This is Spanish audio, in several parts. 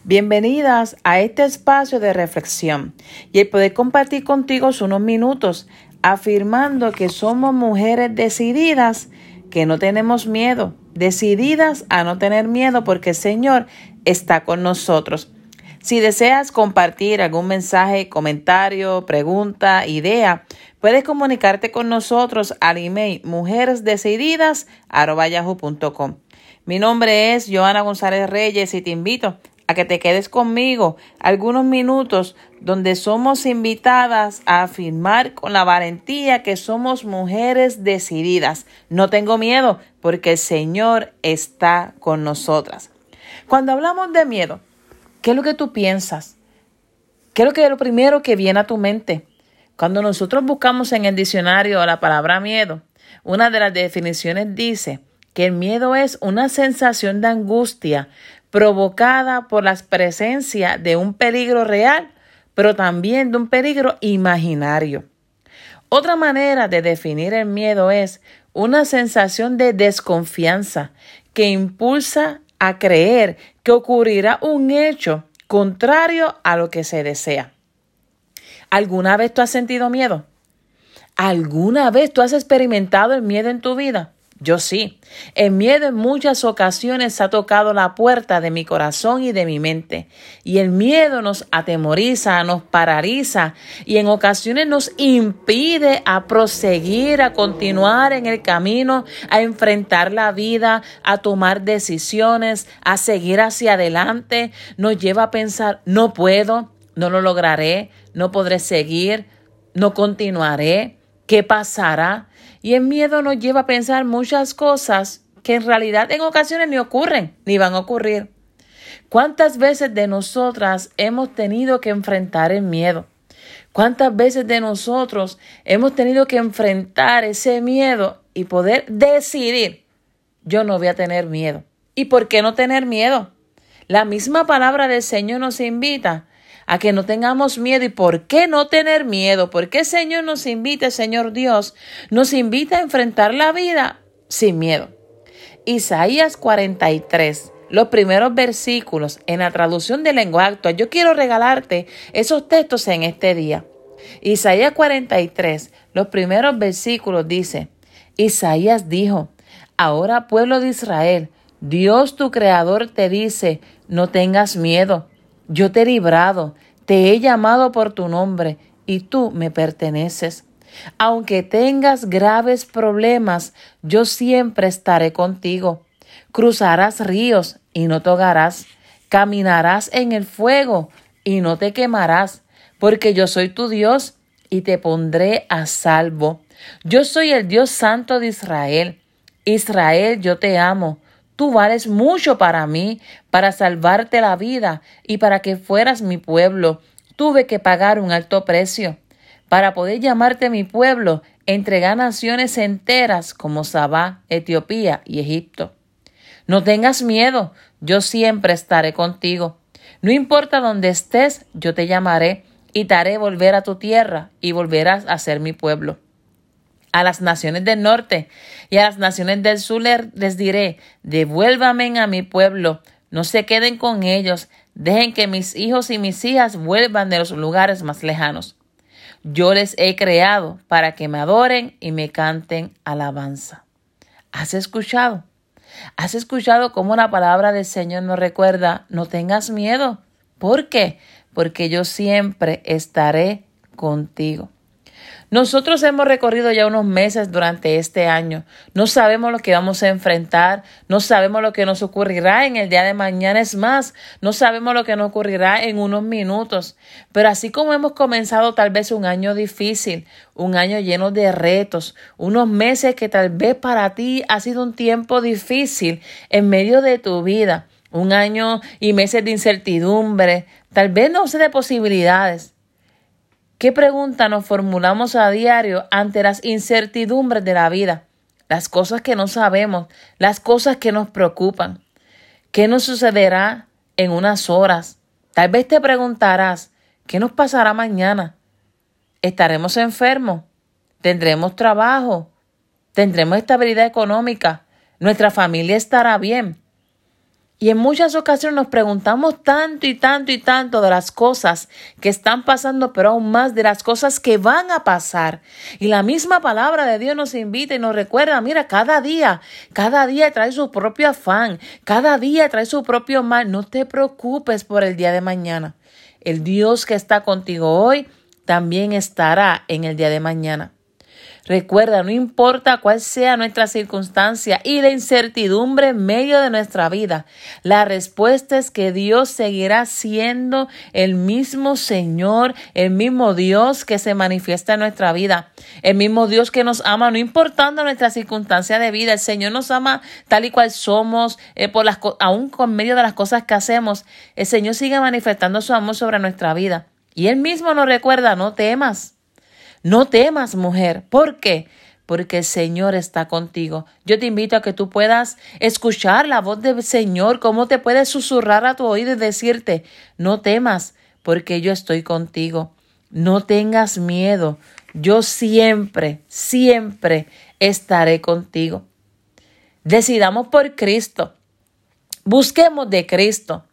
Bienvenidas a este espacio de reflexión y el poder compartir contigo unos minutos afirmando que somos mujeres decididas, que no tenemos miedo, decididas a no tener miedo porque el Señor está con nosotros. Si deseas compartir algún mensaje, comentario, pregunta, idea, puedes comunicarte con nosotros al email mujeresdecididas@yahoo.com. Mi nombre es Joana González Reyes y te invito a que te quedes conmigo algunos minutos donde somos invitadas a afirmar con la valentía que somos mujeres decididas. No tengo miedo porque el Señor está con nosotras. Cuando hablamos de miedo, ¿qué es lo que tú piensas? ¿Qué es lo primero que viene a tu mente? Cuando nosotros buscamos en el diccionario la palabra miedo, una de las definiciones dice que el miedo es una sensación de angustia provocada por la presencia de un peligro real, pero también de un peligro imaginario. Otra manera de definir el miedo es una sensación de desconfianza que impulsa a creer que ocurrirá un hecho contrario a lo que se desea. ¿Alguna vez tú has sentido miedo? ¿Alguna vez tú has experimentado el miedo en tu vida? Yo sí. El miedo en muchas ocasiones ha tocado la puerta de mi corazón y de mi mente. Y el miedo nos atemoriza, nos paraliza y en ocasiones nos impide a proseguir, a continuar en el camino, a enfrentar la vida, a tomar decisiones, a seguir hacia adelante. Nos lleva a pensar, no puedo, no lo lograré, no podré seguir, no continuaré. ¿Qué pasará? Y el miedo nos lleva a pensar muchas cosas que en realidad en ocasiones ni ocurren, ni van a ocurrir. ¿Cuántas veces de nosotras hemos tenido que enfrentar el miedo? ¿Cuántas veces de nosotros hemos tenido que enfrentar ese miedo y poder decidir, yo no voy a tener miedo? ¿Y por qué no tener miedo? La misma palabra del Señor nos invita a que no tengamos miedo. ¿Y por qué no tener miedo? ¿Por qué el Señor nos invita, el Señor Dios, nos invita a enfrentar la vida sin miedo? Isaías 43, los primeros versículos en la traducción del lenguaje actual. Yo quiero regalarte esos textos en este día. Isaías 43, los primeros versículos dice, Isaías dijo, ahora pueblo de Israel, Dios tu creador te dice, no tengas miedo. Yo te he librado, te he llamado por tu nombre y tú me perteneces. Aunque tengas graves problemas, yo siempre estaré contigo. Cruzarás ríos y no te ahogarás. Caminarás en el fuego y no te quemarás, porque yo soy tu Dios y te pondré a salvo. Yo soy el Dios santo de Israel. Israel, yo te amo. Tú vales mucho para mí, para salvarte la vida y para que fueras mi pueblo. Tuve que pagar un alto precio. Para poder llamarte mi pueblo, entregué a naciones enteras como Sabá, Etiopía y Egipto. No tengas miedo, yo siempre estaré contigo. No importa dónde estés, yo te llamaré y te haré volver a tu tierra y volverás a ser mi pueblo. A las naciones del norte y a las naciones del sur les diré, devuélvame a mi pueblo, no se queden con ellos, dejen que mis hijos y mis hijas vuelvan de los lugares más lejanos. Yo les he creado para que me adoren y me canten alabanza. ¿Has escuchado? ¿Has escuchado cómo la palabra del Señor nos recuerda, no tengas miedo? ¿Por qué? Porque yo siempre estaré contigo. Nosotros hemos recorrido ya unos meses durante este año. No sabemos lo que vamos a enfrentar. No sabemos lo que nos ocurrirá en el día de mañana. Es más, no sabemos lo que nos ocurrirá en unos minutos. Pero así como hemos comenzado tal vez un año difícil, un año lleno de retos, unos meses que tal vez para ti ha sido un tiempo difícil en medio de tu vida, un año y meses de incertidumbre, tal vez no sé de posibilidades. ¿Qué pregunta nos formulamos a diario ante las incertidumbres de la vida? Las cosas que no sabemos, las cosas que nos preocupan. ¿Qué nos sucederá en unas horas? Tal vez te preguntarás, ¿qué nos pasará mañana? ¿Estaremos enfermos? ¿Tendremos trabajo? ¿Tendremos estabilidad económica? ¿Nuestra familia estará bien? Y en muchas ocasiones nos preguntamos tanto y tanto y tanto de las cosas que están pasando, pero aún más de las cosas que van a pasar. Y la misma palabra de Dios nos invita y nos recuerda, mira, cada día trae su propio afán, cada día trae su propio mal. No te preocupes por el día de mañana. El Dios que está contigo hoy también estará en el día de mañana. Recuerda, no importa cuál sea nuestra circunstancia y la incertidumbre en medio de nuestra vida, la respuesta es que Dios seguirá siendo el mismo Señor, el mismo Dios que se manifiesta en nuestra vida, el mismo Dios que nos ama, no importando nuestra circunstancia de vida. El Señor nos ama tal y cual somos, aún con medio de las cosas que hacemos. El Señor sigue manifestando su amor sobre nuestra vida. Y Él mismo nos recuerda, no temas. No temas, mujer. ¿Por qué? Porque el Señor está contigo. Yo te invito a que tú puedas escuchar la voz del Señor, cómo te puede susurrar a tu oído y decirte, no temas, porque yo estoy contigo. No tengas miedo. Yo siempre, siempre estaré contigo. Decidamos por Cristo. Busquemos de Cristo.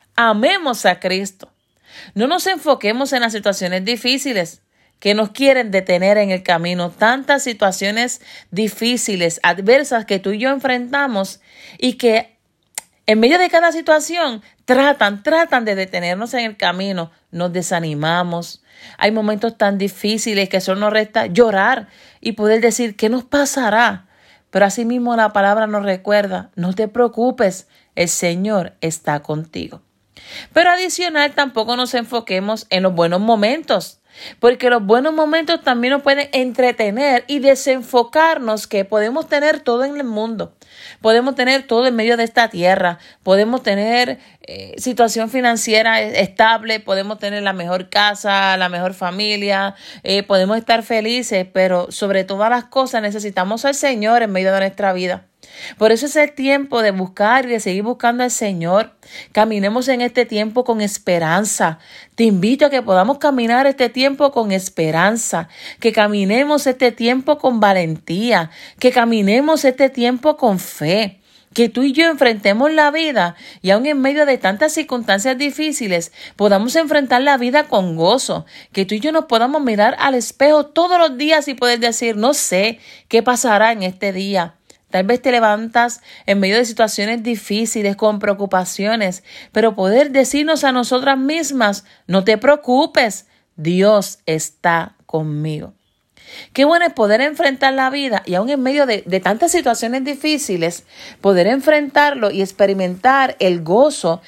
Amemos a Cristo. No nos enfoquemos en las situaciones difíciles que nos quieren detener en el camino. Tantas situaciones difíciles, adversas que tú y yo enfrentamos y que en medio de cada situación tratan de detenernos en el camino. Nos desanimamos. Hay momentos tan difíciles que solo nos resta llorar y poder decir, ¿qué nos pasará? Pero asimismo la palabra nos recuerda, no te preocupes, el Señor está contigo. Pero adicional, tampoco nos enfoquemos en los buenos momentos, porque los buenos momentos también nos pueden entretener y desenfocarnos que podemos tener todo en el mundo. Podemos tener todo en medio de esta tierra. Podemos tener situación financiera estable. Podemos tener la mejor casa, la mejor familia. Podemos estar felices, pero sobre todas las cosas necesitamos al Señor en medio de nuestra vida. Por eso es el tiempo de buscar y de seguir buscando al Señor. Caminemos en este tiempo con esperanza. Te invito a que podamos caminar este tiempo con esperanza, que caminemos este tiempo con valentía, que caminemos este tiempo con fe. Que tú y yo enfrentemos la vida y aun en medio de tantas circunstancias difíciles podamos enfrentar la vida con gozo. Que tú y yo nos podamos mirar al espejo todos los días y poder decir, no sé qué pasará en este día. Tal vez te levantas en medio de situaciones difíciles, con preocupaciones, pero poder decirnos a nosotras mismas, no te preocupes, Dios está conmigo. Qué bueno es poder enfrentar la vida y aún en medio de tantas situaciones difíciles, poder enfrentarlo y experimentar el gozo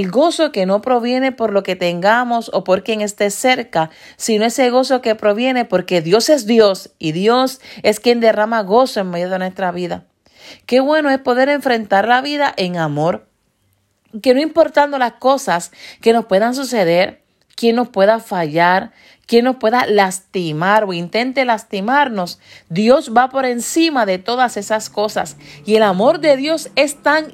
que no proviene por lo que tengamos o por quien esté cerca, sino ese gozo que proviene porque Dios es Dios y Dios es quien derrama gozo en medio de nuestra vida. Qué bueno es poder enfrentar la vida en amor, que no importando las cosas que nos puedan suceder, quién nos pueda fallar, quién nos pueda lastimar o intente lastimarnos, Dios va por encima de todas esas cosas. Y el amor de Dios es tan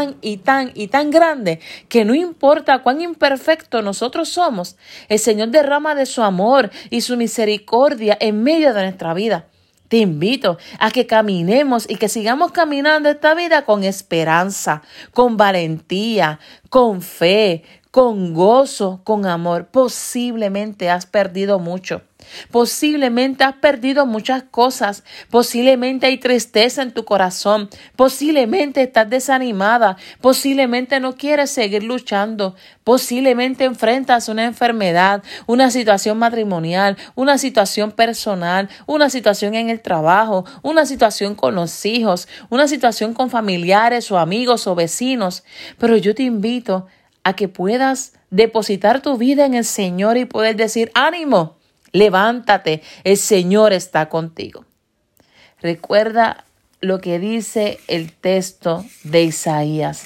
grande que no importa cuán imperfecto nosotros somos, el Señor derrama de su amor y su misericordia en medio de nuestra vida. Te invito a que caminemos y que sigamos caminando esta vida con esperanza, con valentía, con fe, con gozo, con amor. Posiblemente has perdido mucho. Posiblemente has perdido muchas cosas. Posiblemente hay tristeza en tu corazón. Posiblemente estás desanimada. Posiblemente no quieres seguir luchando. Posiblemente enfrentas una enfermedad, una situación matrimonial, una situación personal, una situación en el trabajo, una situación con los hijos, una situación con familiares o amigos o vecinos. Pero yo te invito a que puedas depositar tu vida en el Señor y poder decir, ánimo, levántate, el Señor está contigo. Recuerda lo que dice el texto de Isaías.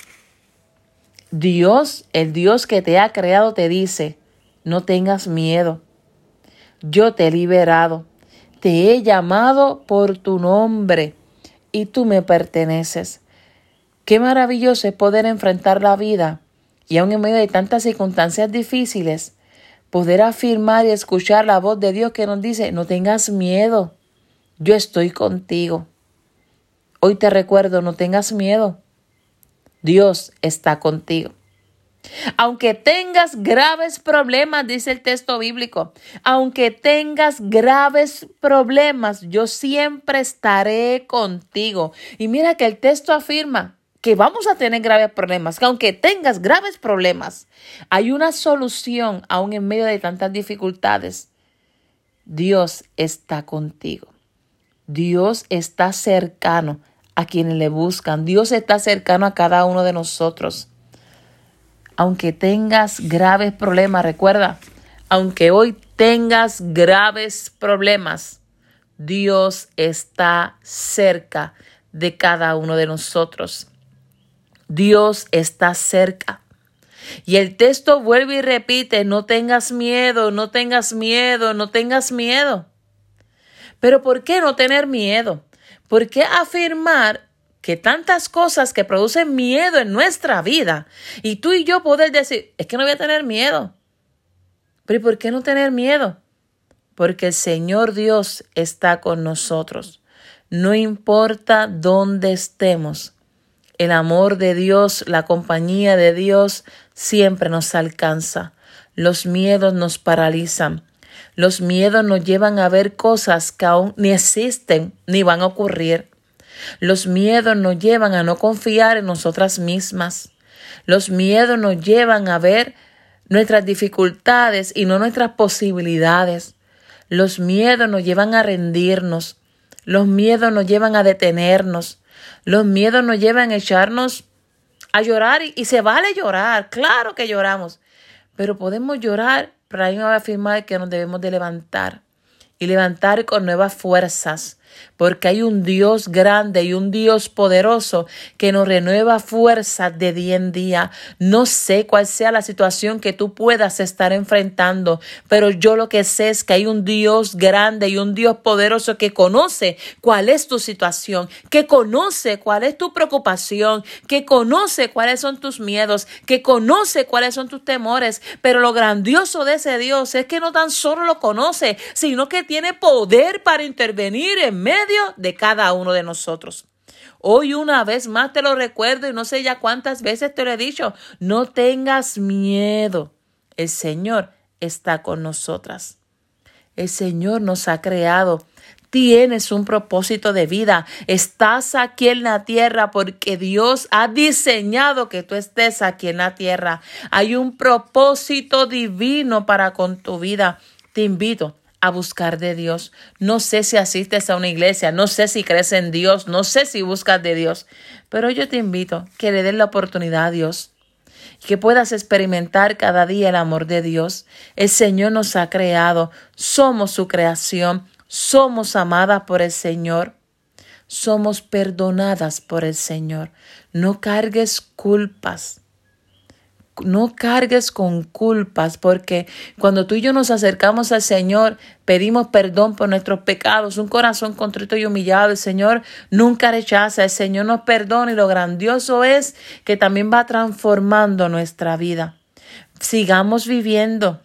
Dios, el Dios que te ha creado, te dice, no tengas miedo. Yo te he liberado, te he llamado por tu nombre y tú me perteneces. Qué maravilloso es poder enfrentar la vida y aun en medio de tantas circunstancias difíciles, poder afirmar y escuchar la voz de Dios que nos dice, no tengas miedo, yo estoy contigo. Hoy te recuerdo, no tengas miedo. Dios está contigo. Aunque tengas graves problemas, dice el texto bíblico, aunque tengas graves problemas, yo siempre estaré contigo. Y mira que el texto afirma que vamos a tener graves problemas, que aunque tengas graves problemas, hay una solución aún en medio de tantas dificultades. Dios está contigo. Dios está cercano a quienes le buscan. Dios está cercano a cada uno de nosotros. Aunque tengas graves problemas, recuerda, aunque hoy tengas graves problemas, Dios está cerca de cada uno de nosotros. Dios está cerca. Y el texto vuelve y repite, no tengas miedo, no tengas miedo, no tengas miedo. Pero ¿por qué no tener miedo? ¿Por qué afirmar que tantas cosas que producen miedo en nuestra vida y tú y yo poder decir, es que no voy a tener miedo? Pero ¿y por qué no tener miedo? Porque el Señor Dios está con nosotros. No importa dónde estemos, el amor de Dios, la compañía de Dios siempre nos alcanza. Los miedos nos paralizan. Los miedos nos llevan a ver cosas que aún ni existen ni van a ocurrir. Los miedos nos llevan a no confiar en nosotras mismas. Los miedos nos llevan a ver nuestras dificultades y no nuestras posibilidades. Los miedos nos llevan a rendirnos. Los miedos nos llevan a detenernos. Los miedos nos llevan a echarnos a llorar y se vale llorar. Claro que lloramos, pero podemos llorar, pero ahí me va a afirmar que nos debemos de levantar y levantar con nuevas fuerzas. Porque hay un Dios grande y un Dios poderoso que nos renueva fuerzas de día en día. No sé cuál sea la situación que tú puedas estar enfrentando, pero yo lo que sé es que hay un Dios grande y un Dios poderoso que conoce cuál es tu situación, que conoce cuál es tu preocupación, que conoce cuáles son tus miedos, que conoce cuáles son tus temores. Pero lo grandioso de ese Dios es que no tan solo lo conoce, sino que tiene poder para intervenir en medio de cada uno de nosotros. Hoy una vez más te lo recuerdo y no sé ya cuántas veces te lo he dicho, no tengas miedo. El Señor está con nosotras. El Señor nos ha creado. Tienes un propósito de vida. Estás aquí en la tierra porque Dios ha diseñado que tú estés aquí en la tierra. Hay un propósito divino para con tu vida. Te invito a buscar de Dios. No sé si asistes a una iglesia, no sé si crees en Dios, no sé si buscas de Dios, pero yo te invito que le des la oportunidad a Dios, que puedas experimentar cada día el amor de Dios. El Señor nos ha creado, somos su creación, somos amadas por el Señor, somos perdonadas por el Señor. No cargues culpas. No cargues con culpas, porque cuando tú y yo nos acercamos al Señor, pedimos perdón por nuestros pecados, un corazón contrito y humillado. El Señor nunca rechaza, el Señor nos perdona y lo grandioso es que también va transformando nuestra vida. Sigamos viviendo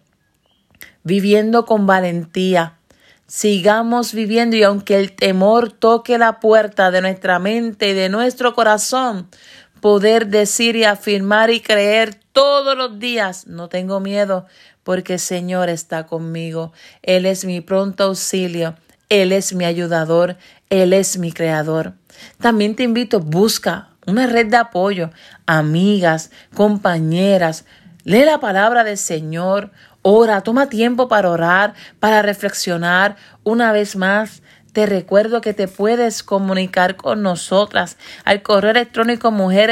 con valentía. Sigamos viviendo y aunque el temor toque la puerta de nuestra mente y de nuestro corazón, poder decir y afirmar y creer todos los días, no tengo miedo porque el Señor está conmigo. Él es mi pronto auxilio, Él es mi ayudador, Él es mi creador. También te invito, busca una red de apoyo, amigas, compañeras, lee la palabra del Señor, ora, toma tiempo para orar, para reflexionar. Una vez más, te recuerdo que te puedes comunicar con nosotras al correo electrónico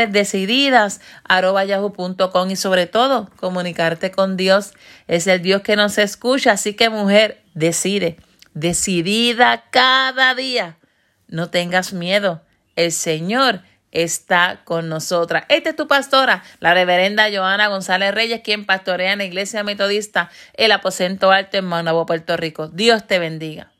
mujeresdecididas@yahoo.com y sobre todo comunicarte con Dios. Es el Dios que nos escucha, así que mujer, decide, decidida cada día. No tengas miedo, el Señor está con nosotras. Esta es tu pastora, la reverenda Johanna González Reyes, quien pastorea en la Iglesia Metodista, el Aposento Alto en Maunabo, Puerto Rico. Dios te bendiga.